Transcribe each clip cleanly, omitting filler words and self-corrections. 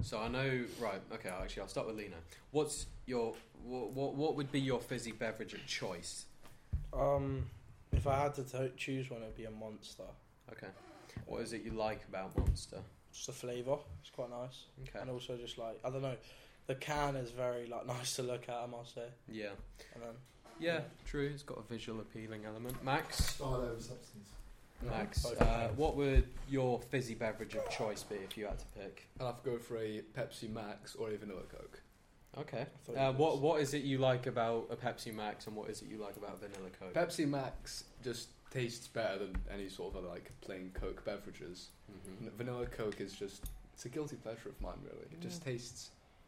So I know, right? Okay, actually, I'll start with Lena. What's your what would be your fizzy beverage of choice? If I had to choose one, it'd be a Monster. Okay. What is it you like about Monster? Just the flavour. It's quite nice. Okay. And also just like, I don't know, the can is very like nice to look at, I must say. Yeah. And then Yeah, true. It's got a visual appealing element. Max. Style over substance. Max, what would your fizzy beverage of choice be if you had to pick? I'll have to go for a Pepsi Max or a vanilla Coke. Okay. What is it you like about a Pepsi Max, and what is it you like about vanilla Coke? Pepsi Max just tastes better than any sort of other like plain Coke beverages. Mm-hmm. Vanilla Coke is it's a guilty pleasure of mine, really. It just tastes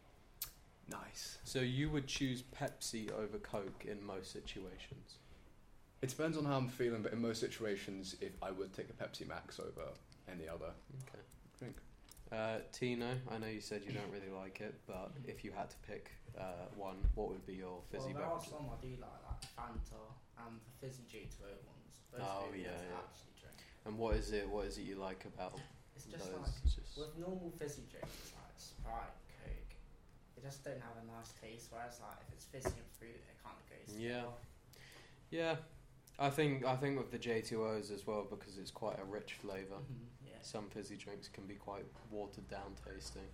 nice. So you would choose Pepsi over Coke in most situations? It depends on how I'm feeling, but in most situations, if I would take a Pepsi Max over any other. Okay. Drink. Tino, I know you said you don't really like it, but if you had to pick one, what would be your fizzy there are beverage? some I do like Fanta and the fizzy G2O ones. Those Oh, two yeah, ones I yeah. actually drink. And what is it you like about It's just those? like, with normal fizzy drinks like Sprite, Coke, they just don't have a nice taste, whereas like if it's fizzy and fruit, it kind of goes Yeah. together. Yeah, I think with the J2Os as well, because it's quite a rich flavour. Yeah. Some fizzy drinks can be quite watered down tasting.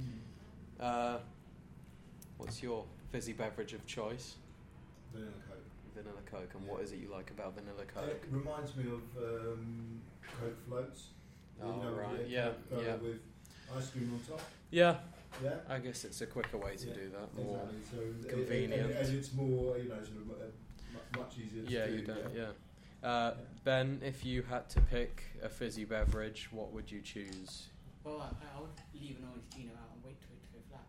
Mm. What's your fizzy beverage of choice? Vanilla Coke. Vanilla Coke. And Yeah. what is it you like about vanilla Coke? It reminds me of Coke floats. Oh, right. Coke Yeah, float yeah. with ice cream on top. Yeah, Yeah. I guess it's a quicker way to Yeah, do that. More. Exactly. So convenient. and it's more, sort of much easier to Yeah, do. you don't. Yeah. Ben, if you had to pick a fizzy beverage, what would you choose? Well, I would leave an Orangino out and wait for it to go flat.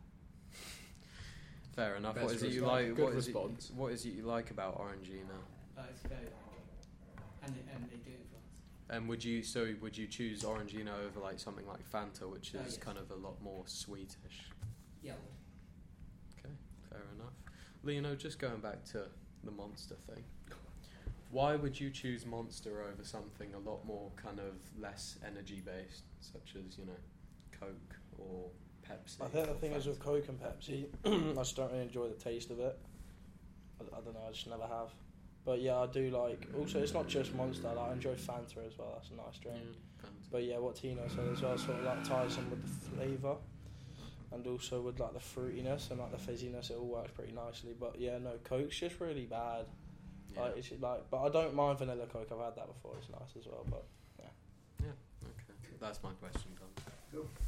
Fair enough. Best What is it you response. like? Good response. What is it you like about Orangina? It's very and they do it for us. And would you choose Orangina over like something like Fanta, which is Yes. kind of a lot more sweetish? Yeah. Okay, fair enough. Leno, just going back to the Monster thing. Why would you choose Monster over something a lot more kind of less energy based, such as Coke or Pepsi? I think the or thing is with Fanta? Coke and Pepsi, I just don't really enjoy the taste of it. I don't know, I just never have. But yeah, I do like. Also, it's not just Monster. Like, I enjoy Fanta as well. That's a nice drink. Yeah, Fanta. But yeah, what Tino said as well sort of like ties in with the flavour, and also with like the fruitiness and like the fizziness. It all works pretty nicely. But yeah, no, Coke's just really bad. Yeah. Like, but I don't mind vanilla Coke. I've had that before. It's nice as well. But Okay, that's my question done. Cool.